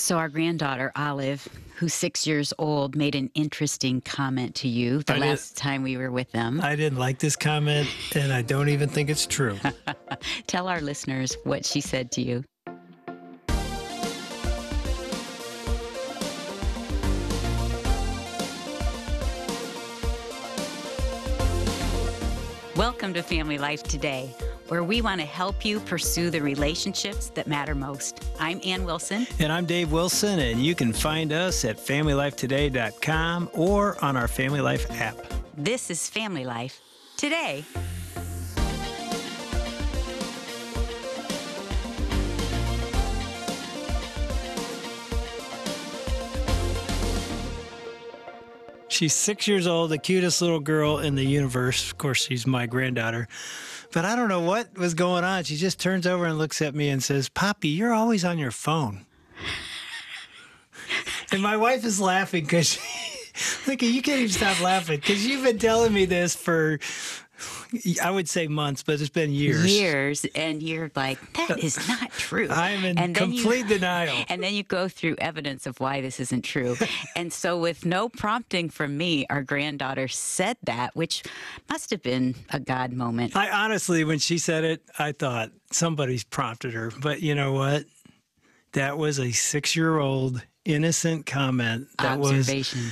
So our granddaughter, Olive, who's 6 years old, made an interesting comment to you the I did. last time we were with them. I didn't like this comment, and I don't even think it's true. Tell our listeners what she said to you. Welcome to Family Life Today, where we want to help you pursue the relationships that matter most. I'm Ann Wilson. And I'm Dave Wilson, and you can find us at FamilyLifeToday.com or on our Family Life app. This is Family Life Today. She's 6 years old, the cutest little girl in the universe. Of course, she's my granddaughter. But I don't know what was going on. She just turns over and looks at me and says, "Poppy, you're always on your phone." And my wife is laughing because look, you can't even stop laughing because you've been telling me this for, I would say months, but it's been years. Years, and you're like, that is not true. I'm in and then complete denial. And then you go through evidence of why this isn't true. And so with no prompting from me, our granddaughter said that, which must have been a God moment. I honestly, when she said it, I thought somebody's prompted her. But you know what? That was a 6-year-old innocent comment that was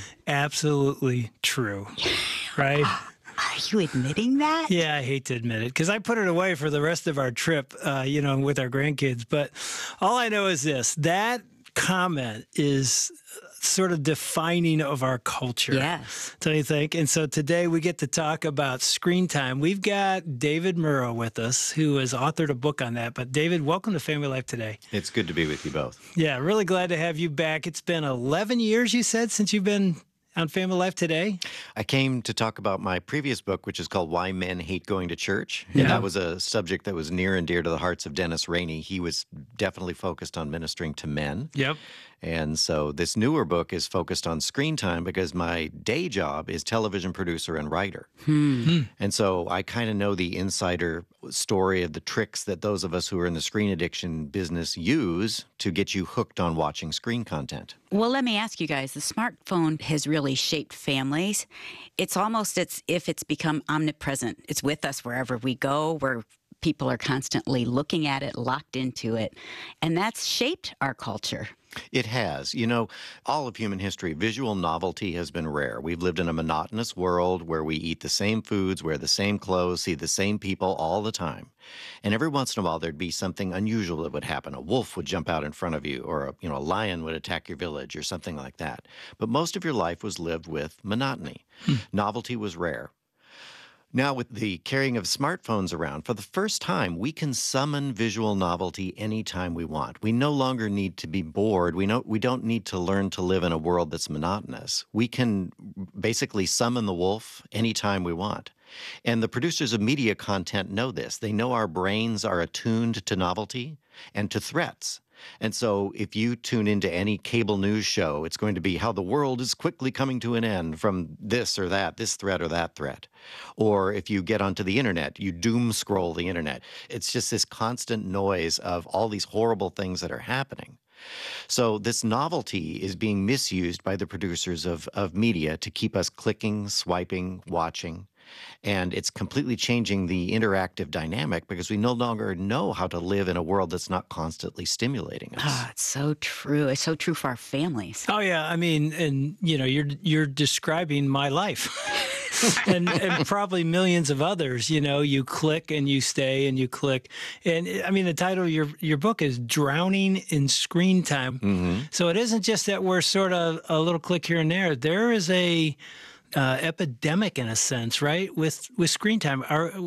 absolutely true, right? Are you admitting that? Yeah, I hate to admit it because I put it away for the rest of our trip, with our grandkids. But all I know is this, that comment is sort of defining of our culture. Yes. Don't you think? And so today we get to talk about screen time. We've got David Murrow with us, who has authored a book on that. But David, welcome to Family Life Today. It's good to be with you both. Yeah, really glad to have you back. It's been 11 years, you said, since you've been on Family Life Today? I came to talk about my previous book, which is called Why Men Hate Going to Church. Yeah. And that was a subject that was near and dear to the hearts of Dennis Rainey. He was definitely focused on ministering to men. Yep. And so this newer book is focused on screen time because my day job is television producer and writer. And so I kind of know the insider story of the tricks that those of us who are in the screen addiction business use to get you hooked on watching screen content. Well, let me ask you guys, the smartphone has really shaped families. It's almost as if it's become omnipresent. It's with us wherever we go, where people are constantly looking at it, locked into it. And that's shaped our culture. It has. You know, all of human history, visual novelty has been rare. We've lived in a monotonous world where we eat the same foods, wear the same clothes, see the same people all the time. And every once in a while, there'd be something unusual that would happen. A wolf would jump out in front of you, or a lion would attack your village, or something like that. But most of your life was lived with monotony. Novelty was rare. Now, with the carrying of smartphones around, for the first time, we can summon visual novelty anytime we want. We no longer need to be bored. We don't need to learn to live in a world that's monotonous. We can basically summon the wolf anytime we want. And the producers of media content know this. They know our brains are attuned to novelty and to threats. And so if you tune into any cable news show, it's going to be how the world is quickly coming to an end from this or that, this threat or that threat. Or if you get onto the internet, you doom scroll the internet. It's just this constant noise of all these horrible things that are happening. So this novelty is being misused by the producers of media to keep us clicking, swiping, watching. And it's completely changing the interactive dynamic because we no longer know how to live in a world that's not constantly stimulating us. Ah, it's so true. It's so true for our families. Oh, yeah. I mean, and, you're describing my life. and probably millions of others. You click and you stay and you click. And, I mean, the title of your book is Drowning in Screen Time. So it isn't just that we're sort of a little click here and there. There is a epidemic in a sense, right? With screen time.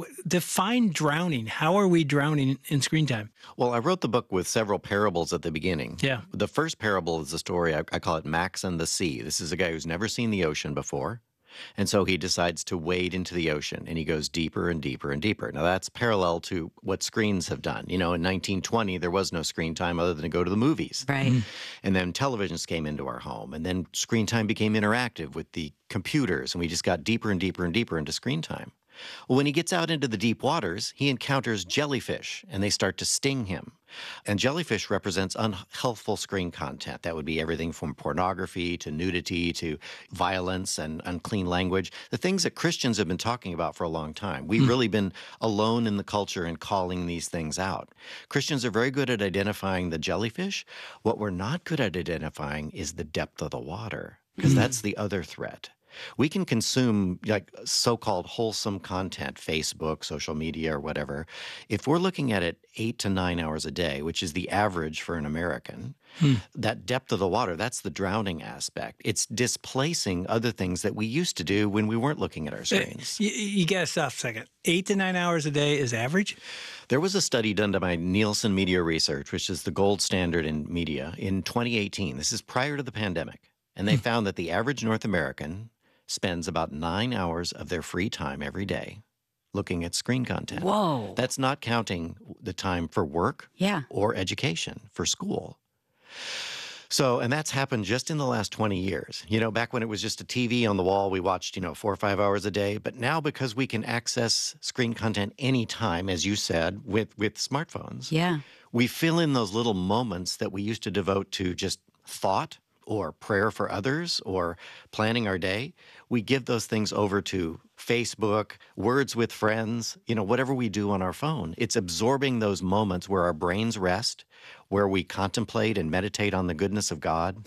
Define drowning. How are we drowning in screen time? Well, I wrote the book with several parables at the beginning. Yeah. The first parable is the story, I call it Max and the Sea. This is a guy who's never seen the ocean before. And so he decides to wade into the ocean, and he goes deeper and deeper and deeper. Now, that's parallel to what screens have done. In 1920, there was no screen time other than to go to the movies. Right. And then televisions came into our home, and then screen time became interactive with the computers, and we just got deeper and deeper and deeper into screen time. Well, when he gets out into the deep waters, he encounters jellyfish, and they start to sting him. And jellyfish represents unhealthful screen content. That would be everything from pornography to nudity to violence and unclean language, the things that Christians have been talking about for a long time. We've really been alone in the culture in calling these things out. Christians are very good at identifying the jellyfish. What we're not good at identifying is the depth of the water, because that's the other threat. We can consume like so-called wholesome content, Facebook, social media, or whatever. If we're looking at it 8 to 9 hours a day, which is the average for an American, that depth of the water, that's the drowning aspect. It's displacing other things that we used to do when we weren't looking at our screens. You got to stop a second. 8 to 9 hours a day is average? There was a study done by Nielsen Media Research, which is the gold standard in media, in 2018. This is prior to the pandemic. And they found that the average North American spends about 9 hours of their free time every day looking at screen content. Whoa. That's not counting the time for work or education, for school. So, and that's happened just in the last 20 years. You know, back when it was just a TV on the wall, we watched, 4 or 5 hours a day. But now, because we can access screen content anytime, as you said, with smartphones, we fill in those little moments that we used to devote to just thought or prayer for others or planning our day. We give those things over to Facebook, words with friends, whatever we do on our phone. It's absorbing those moments where our brains rest, where we contemplate and meditate on the goodness of God.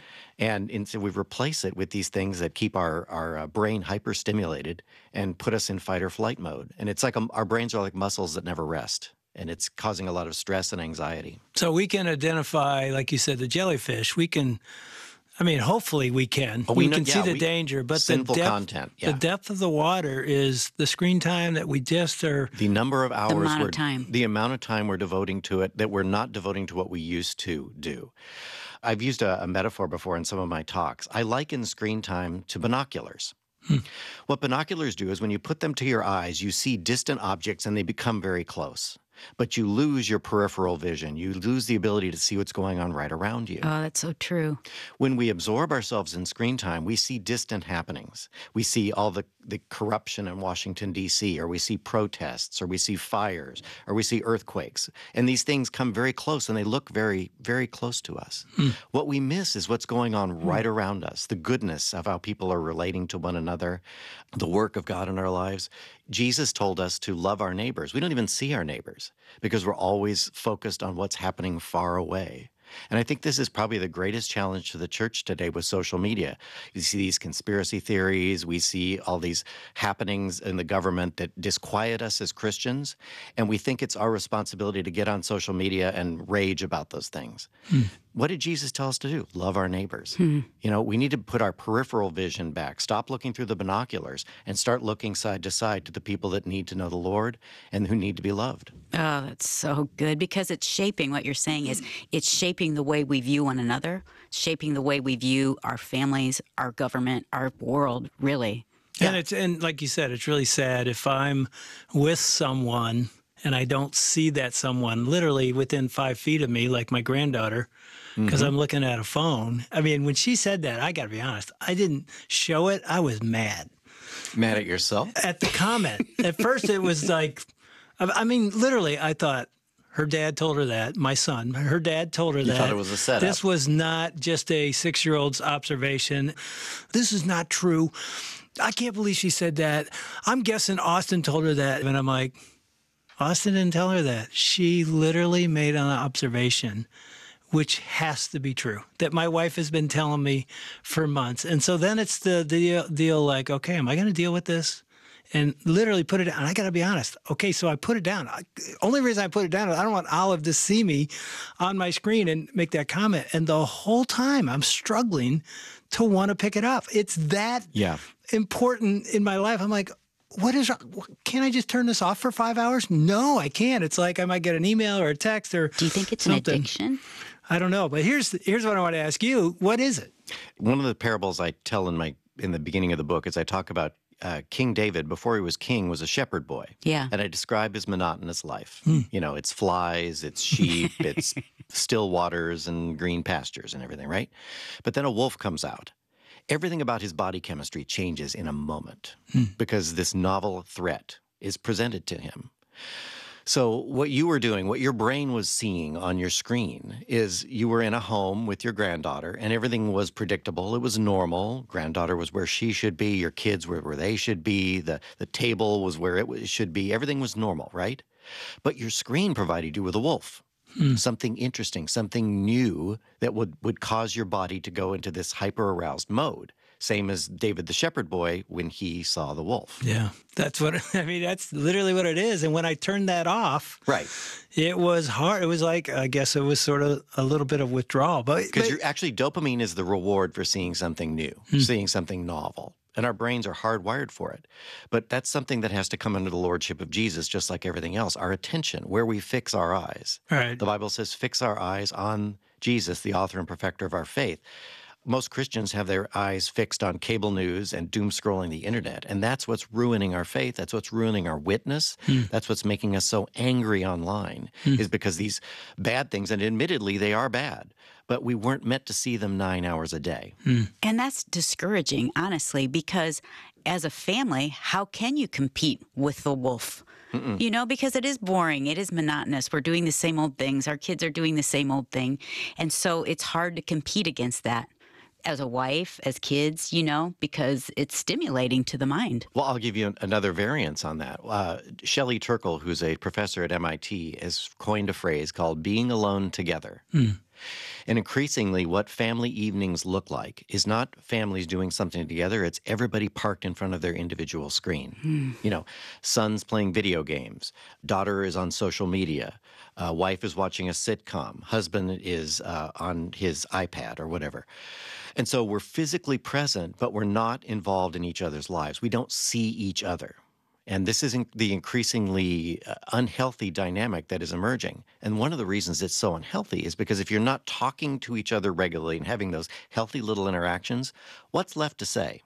And so we replace it with these things that keep our brain hyper-stimulated and put us in fight or flight mode. And it's like our brains are like muscles that never rest. And it's causing a lot of stress and anxiety. So we can identify, like you said, the jellyfish. We can, hopefully we can. We can see the danger, but sinful content. The depth of the water is the screen time that we just are. The number of hours, the amount of time we're devoting to it that we're not devoting to what we used to do. I've used a metaphor before in some of my talks. I liken screen time to binoculars. What binoculars do is when you put them to your eyes, you see distant objects and they become very close. But you lose your peripheral vision. You lose the ability to see what's going on right around you. Oh, that's so true. When we absorb ourselves in screen time, we see distant happenings. We see all the corruption in Washington, D.C., or we see protests, or we see fires, or we see earthquakes. And these things come very close, and they look very, very close to us. What we miss is what's going on right around us, the goodness of how people are relating to one another, the work of God in our lives. Jesus told us to love our neighbors. We don't even see our neighbors because we're always focused on what's happening far away. And I think this is probably the greatest challenge to the church today with social media. You see these conspiracy theories. We see all these happenings in the government that disquiet us as Christians. And we think it's our responsibility to get on social media and rage about those things. What did Jesus tell us to do? Love our neighbors. We need to put our peripheral vision back, stop looking through the binoculars, and start looking side to side to the people that need to know the Lord and who need to be loved. Oh, that's so good, because it's shaping, what you're saying is it's shaping the way we view one another, shaping the way we view our families, our government, our world, really. And like you said, it's really sad if I'm with someone and I don't see that someone literally within 5 feet of me, like my granddaughter, because I'm looking at a phone. When she said that, I got to be honest, I didn't show it. I was mad. Mad at yourself? At the comment. At first, it was like, literally, I thought, her dad told her that. My son, her dad told her that. You thought it was a setup. This was not just a 6-year-old's observation. This is not true. I can't believe she said that. I'm guessing Austin told her that. And I'm like, Austin didn't tell her that. She literally made an observation, which has to be true, that my wife has been telling me for months. And so then it's the deal like, okay, am I going to deal with this? And literally put it down. And I got to be honest. Okay, so I put it down. Only reason I put it down is I don't want Olive to see me on my screen and make that comment. And the whole time I'm struggling to want to pick it up. It's that important in my life. I'm like, can't I just turn this off for 5 hours? No, I can't. It's like I might get an email or a text or Do you think it's something. an addiction? I don't know. But here's what I want to ask you. What is it? One of the parables I tell in the beginning of the book is I talk about King David, before he was king, was a shepherd boy. Yeah. And I describe his monotonous life. It's flies, it's sheep, it's still waters and green pastures and everything, right? But then a wolf comes out. Everything about his body chemistry changes in a moment because this novel threat is presented to him. So, what you were doing, what your brain was seeing on your screen, is you were in a home with your granddaughter and everything was predictable. It was normal. Granddaughter was where she should be. Your kids were where they should be. The table was where should be. Everything was normal, right? But your screen provided you with a wolf. Something interesting, something new that would cause your body to go into this hyper aroused mode. Same as David the shepherd boy when he saw the wolf. Yeah, that's what I mean. That's literally what it is. And when I turned that off, Right. it was hard. It was like, I guess it was sort of a little bit of withdrawal. Because you're actually, dopamine is the reward for seeing something new, seeing something novel. And our brains are hardwired for it. But that's something that has to come under the lordship of Jesus, just like everything else. Our attention, where we fix our eyes. Right. The Bible says, fix our eyes on Jesus, the author and perfecter of our faith. Most Christians have their eyes fixed on cable news and doom scrolling the internet. And that's what's ruining our faith. That's what's ruining our witness. That's what's making us so angry online, is because these bad things, and admittedly, they are bad, but we weren't meant to see them 9 hours a day. And that's discouraging, honestly, because as a family, how can you compete with the wolf? You know, because it is boring. It is monotonous. We're doing the same old things. Our kids are doing the same old thing. And so it's hard to compete against that as a wife, as kids, you know, because it's stimulating to the mind. Well, I'll give you another variance on that. Shelley Turkle, who's a professor at MIT, has coined a phrase called being alone together. And increasingly, what family evenings look like is not families doing something together. It's everybody parked in front of their individual screen. You know, son's playing video games. Daughter is on social media. Wife is watching a sitcom. Husband is on his iPad or whatever. And so we're physically present, but we're not involved in each other's lives. We don't see each other. And this is the increasingly unhealthy dynamic that is emerging. And one of the reasons it's so unhealthy is because if you're not talking to each other regularly and having those healthy little interactions, what's left to say?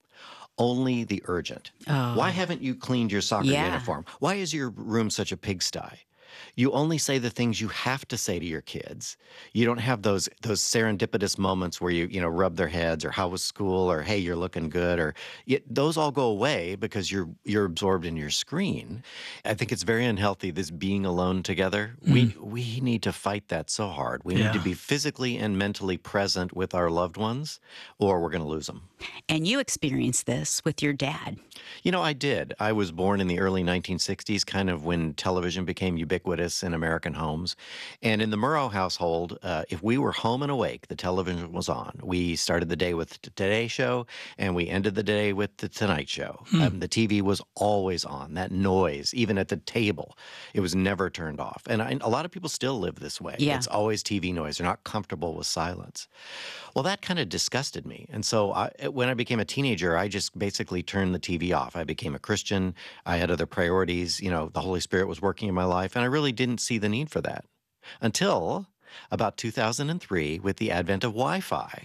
Only the urgent. Why haven't you cleaned your soccer uniform? Why is your room such a pigsty? You only say the things you have to say to your kids. You don't have those serendipitous moments where you rub their heads, or how was school, or hey, you're looking good, or those all go away because you're absorbed in your screen. I think it's very unhealthy, this being alone together. We need to fight that so hard. We need to be physically and mentally present with our loved ones, or we're going to lose them. And you experienced this with your dad. You know, I did. I was born in the early 1960s, kind of when television became ubiquitous in American homes. And in the Murrow household, if we were home and awake, the television was on. We started the day with the Today Show, and we ended the day with the Tonight Show. The TV was always on. That noise, even at the table, it was never turned off. And a lot of people still live this way. Yeah. It's always TV noise. They're not comfortable with silence. Well, that kind of disgusted me. And so when I became a teenager, I just basically turned the TV off. I became a Christian. I had other priorities. You know, the Holy Spirit was working in my life, and I really didn't see the need for that until about 2003 with the advent of Wi-Fi.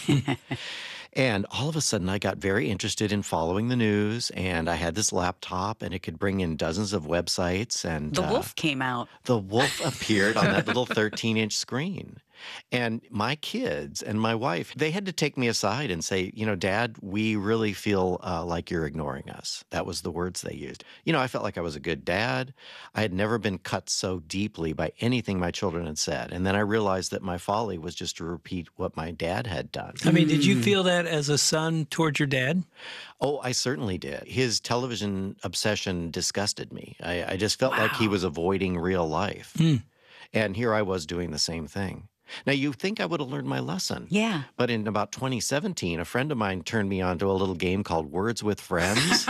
And all of a sudden, I got very interested in following the news, and I had this laptop, and it could bring in dozens of websites. And The wolf came out. the wolf appeared on that little 13-inch screen. And my kids and my wife, they had to take me aside and say, you know, Dad, we really feel like you're ignoring us. That was the words they used. You know, I felt like I was a good dad. I had never been cut so deeply by anything my children had said. And then I realized that my folly was just to repeat what my dad had done. I mean, did you feel that as a son towards your dad? Oh, I certainly did. His television obsession disgusted me. I just felt like he was avoiding real life. And here I was doing the same thing. Now, you think I would have learned my lesson. Yeah. But in about 2017, a friend of mine turned me on to a little game called Words with Friends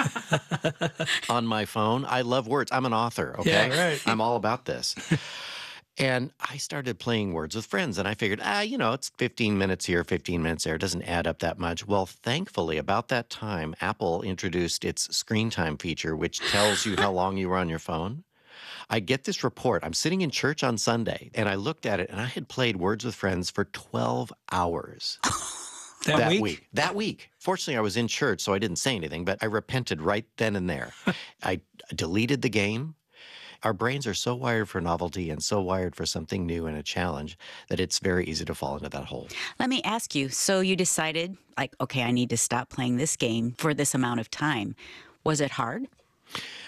on my phone. I love words. I'm an author, okay? Yeah, right. I'm all about this. And I started playing Words with Friends, and I figured, you know, it's 15 minutes here, 15 minutes there. It doesn't add up that much. Well, thankfully, about that time, Apple introduced its screen time feature, which tells you how long you were on your phone. I get this report. I'm sitting in church on Sunday, and I looked at it, and I had played Words with Friends for 12 hours. That week? That week. Fortunately, I was in church, so I didn't say anything, but I repented right then and there. I deleted the game. Our brains are so wired for novelty and so wired for something new and a challenge that it's very easy to fall into that hole. Let me ask you, so you decided, like, okay, I need to stop playing this game for this amount of time. Was it hard?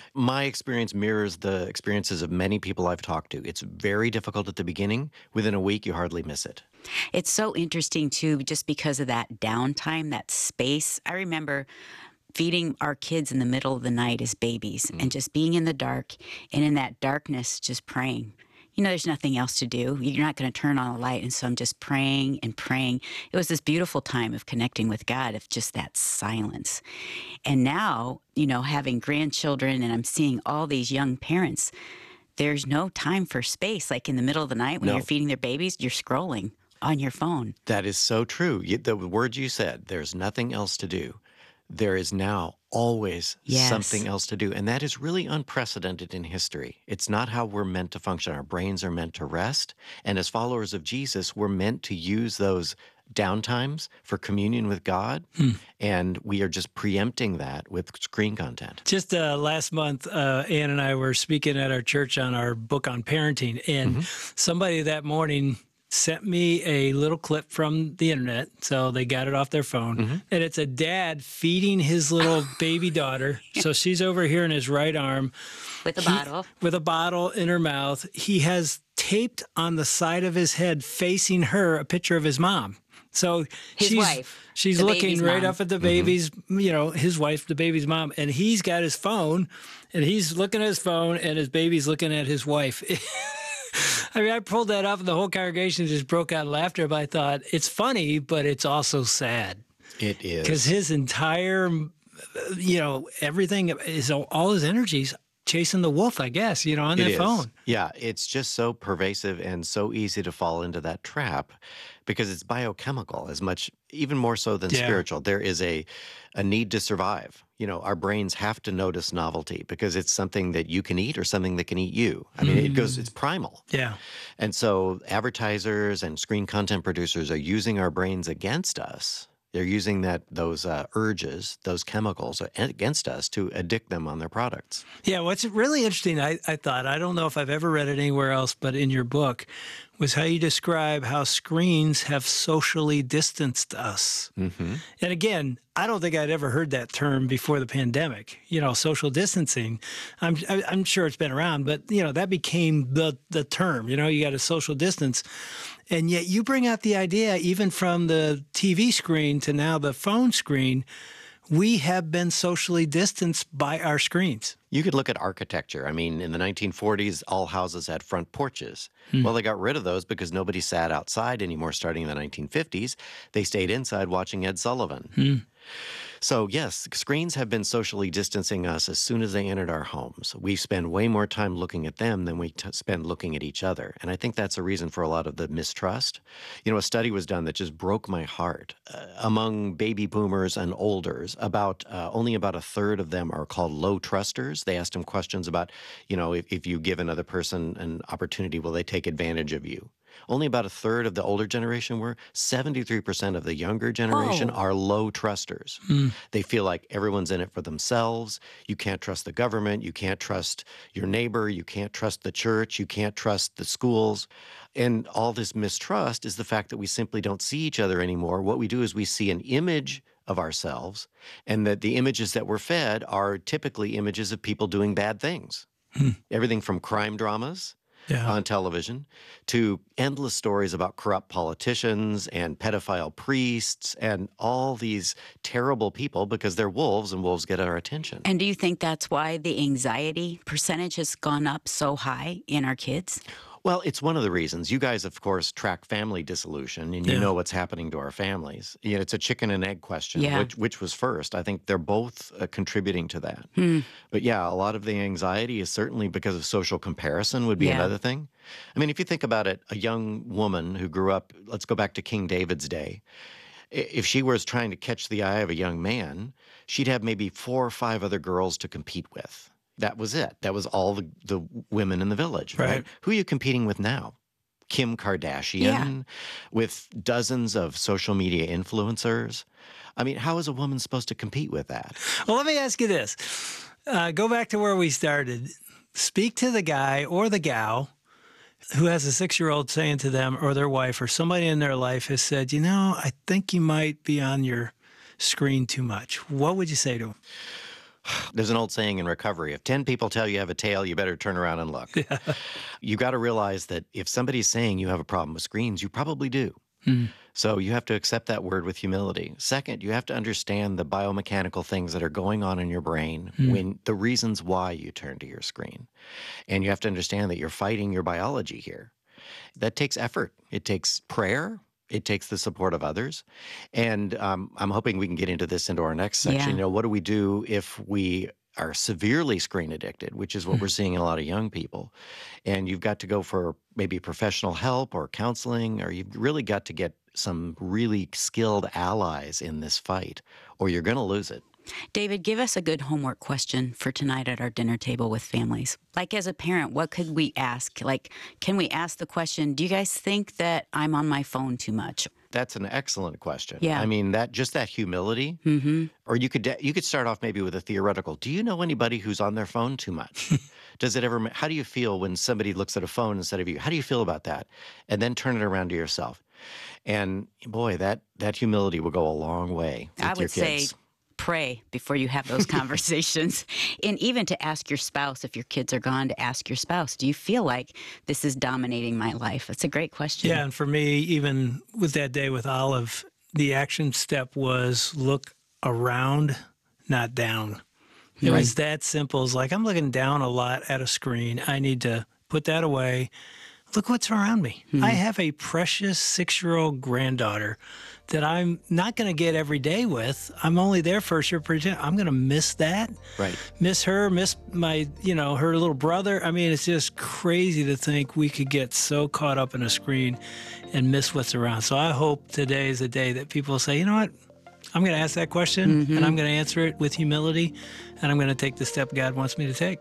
My experience mirrors the experiences of many people I've talked to. It's very difficult at the beginning. Within a week, you hardly miss it. It's so interesting, too, just because of that downtime, that space. I remember feeding our kids in the middle of the night as babies and just being in the dark and in that darkness, just praying. There's nothing else to do. You're not going to turn on a light. And so I'm just praying and praying. It was this beautiful time of connecting with God, of just that silence. And now, having grandchildren and I'm seeing all these young parents, there's no time for space. Like in the middle of the night when No. you're feeding their babies, you're scrolling on your phone. That is so true. The word you said, there's nothing else to do. There is now always Yes. something else to do. And that is really unprecedented in history. It's not how we're meant to function. Our brains are meant to rest. And as followers of Jesus, we're meant to use those downtimes for communion with God. And we are just preempting that with screen content. Just last month, Ann and I were speaking at our church on our book on parenting, and somebody that morning sent me a little clip from the internet. So they got it off their phone. And it's a dad feeding his little baby daughter. So she's over here in his right arm. With a bottle. With a bottle in her mouth. He has taped on the side of his head facing her a picture of his mom. So His wife, she's the looking baby's right mom. up at the baby's, his wife, the baby's mom. And he's got his phone and he's looking at his phone and his baby's looking at his wife. I mean, I pulled that up and the whole congregation just broke out in laughter. But I thought it's funny, but it's also sad. It is. Because his entire, everything is all his energies chasing the wolf, I guess, on It that is. phone. Yeah, it's just so pervasive and so easy to fall into that trap because it's biochemical as much, even more so than Yeah. spiritual. There is a need to survive. Our brains have to notice novelty because it's something that you can eat or something that can eat you. I mean, it's primal. Yeah. And so advertisers and screen content producers are using our brains against us. They're using those urges, those chemicals against us to addict them on their products. Yeah, what's really interesting, I thought, I don't know if I've ever read it anywhere else, but in your book, was how you describe how screens have socially distanced us. Mm-hmm. And again, I don't think I'd ever heard that term before the pandemic, social distancing. I'm sure it's been around, but, that became the term, you got a social distance. And yet you bring out the idea, even from the TV screen to now the phone screen, we have been socially distanced by our screens. You could look at architecture. I mean, in the 1940s, all houses had front porches. Well, they got rid of those because nobody sat outside anymore starting in the 1950s. They stayed inside watching Ed Sullivan. So, yes, screens have been socially distancing us as soon as they entered our homes. We spend way more time looking at them than we spend looking at each other. And I think that's a reason for a lot of the mistrust. A study was done that just broke my heart. Among baby boomers and olders, only about a third of them are called low trusters. They asked them questions about, if you give another person an opportunity, will they take advantage of you? Only about a third of the older generation were. 73% of the younger generation are low trusters. They feel like everyone's in it for themselves. You can't trust the government. You can't trust your neighbor. You can't trust the church. You can't trust the schools. And all this mistrust is the fact that we simply don't see each other anymore. What we do is we see an image of ourselves, and that the images that we're fed are typically images of people doing bad things. Everything from crime dramas on television to endless stories about corrupt politicians and pedophile priests and all these terrible people because they're wolves and wolves get our attention. And do you think that's why the anxiety percentage has gone up so high in our kids? Well, it's one of the reasons. You guys, of course, track family dissolution, and you know what's happening to our families. It's a chicken and egg question. Yeah. Which was first? I think they're both contributing to that. But yeah, a lot of the anxiety is certainly because of social comparison would be another thing. I mean, if you think about it, a young woman who grew up, let's go back to King David's day. If she was trying to catch the eye of a young man, she'd have maybe 4 or 5 other girls to compete with. That was it. That was all the women in the village, right? Who are you competing with now? Kim Kardashian, with dozens of social media influencers. I mean, how is a woman supposed to compete with that? Well, let me ask you this. Go back to where we started. Speak to the guy or the gal who has a 6-year-old saying to them, or their wife or somebody in their life has said, I think you might be on your screen too much. What would you say to them? There's an old saying in recovery, if 10 people tell you have a tail, you better turn around and look. You got to realize that if somebody's saying you have a problem with screens, you probably do. So you have to accept that word with humility. Second, you have to understand the biomechanical things that are going on in your brain when the reasons why you turn to your screen. And you have to understand that you're fighting your biology here. That takes effort. It takes prayer. It takes the support of others. And I'm hoping we can get into our next section. Yeah. What do we do if we are severely screen addicted, which is what we're seeing in a lot of young people. And you've got to go for maybe professional help or counseling, or you've really got to get some really skilled allies in this fight, or you're going to lose it. David, give us a good homework question for tonight at our dinner table with families. Like, as a parent, what could we ask? Like, can we ask the question, do you guys think that I'm on my phone too much? That's an excellent question. Yeah. I mean, that humility, or you could start off maybe with a theoretical. Do you know anybody who's on their phone too much? Does it ever, how do you feel when somebody looks at a phone instead of you? How do you feel about that? And then turn it around to yourself. And boy, that humility will go a long way with I your would say kids. pray before you have those conversations. And even to ask your spouse, if your kids are gone, to ask your spouse, do you feel like this is dominating my life? That's a great question. Yeah, and for me, even with that day with Olive, the action step was look around, not down. It was that simple. It's like, I'm looking down a lot at a screen. I need to put that away. Look what's around me. I have a precious 6-year-old granddaughter that I'm not going to get every day with. I'm only there for a short period of time. I'm going to miss that. Right. Miss her, miss my, her little brother. I mean, it's just crazy to think we could get so caught up in a screen and miss what's around. So I hope today is a day that people say, you know what? I'm going to ask that question and I'm going to answer it with humility, and I'm going to take the step God wants me to take.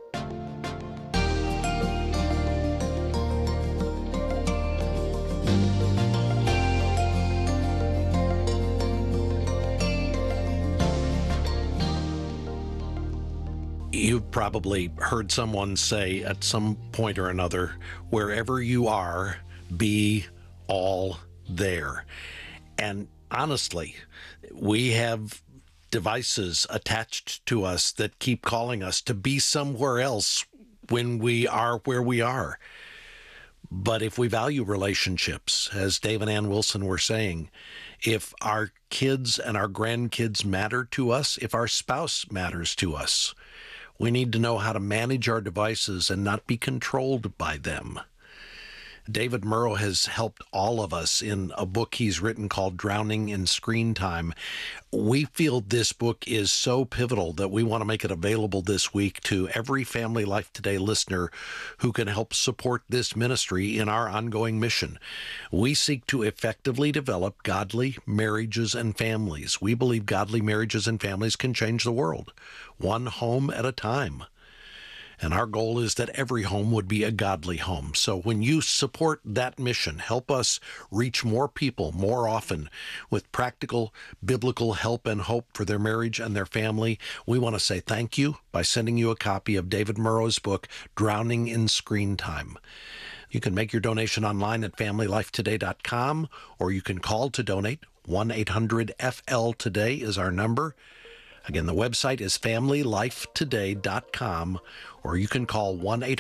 You've probably heard someone say at some point or another, wherever you are, be all there. And honestly, we have devices attached to us that keep calling us to be somewhere else when we are where we are. But if we value relationships, as Dave and Ann Wilson were saying, if our kids and our grandkids matter to us, if our spouse matters to us, we need to know how to manage our devices and not be controlled by them. David Murrow has helped all of us in a book he's written called Drowning in Screen Time. We feel this book is so pivotal that we want to make it available this week to every Family Life Today listener who can help support this ministry in our ongoing mission. We seek to effectively develop godly marriages and families. We believe godly marriages and families can change the world, one home at a time. And our goal is that every home would be a godly home. So when you support that mission, help us reach more people more often with practical biblical help and hope for their marriage and their family. We want to say thank you by sending you a copy of David Murrow's book, Drowning in Screen Time. You can make your donation online at FamilyLifeToday.com, or you can call to donate. 1-800-FL-TODAY is our number. Again, the website is FamilyLifeToday.com, or you can call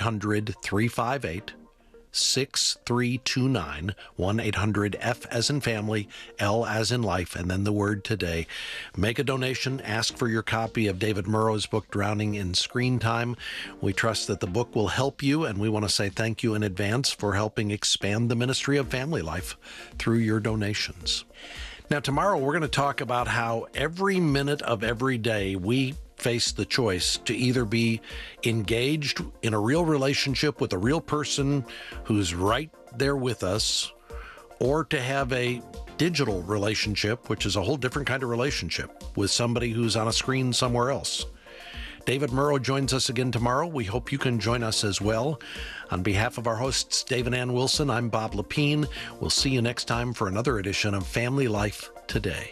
1-800-358-6329, 1-800-F as in family, L as in life, and then the word today. Make a donation. Ask for your copy of David Murrow's book, Drowning in Screen Time. We trust that the book will help you, and we want to say thank you in advance for helping expand the ministry of Family Life through your donations. Now, tomorrow we're going to talk about how every minute of every day we face the choice to either be engaged in a real relationship with a real person who's right there with us, or to have a digital relationship, which is a whole different kind of relationship with somebody who's on a screen somewhere else. David Murrow joins us again tomorrow. We hope you can join us as well. On behalf of our hosts, Dave and Ann Wilson, I'm Bob Lepine. We'll see you next time for another edition of Family Life Today.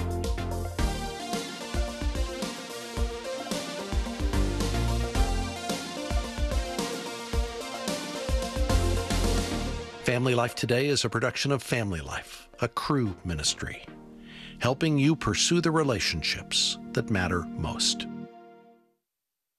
Family Life Today is a production of Family Life, a Cru ministry, helping you pursue the relationships that matter most.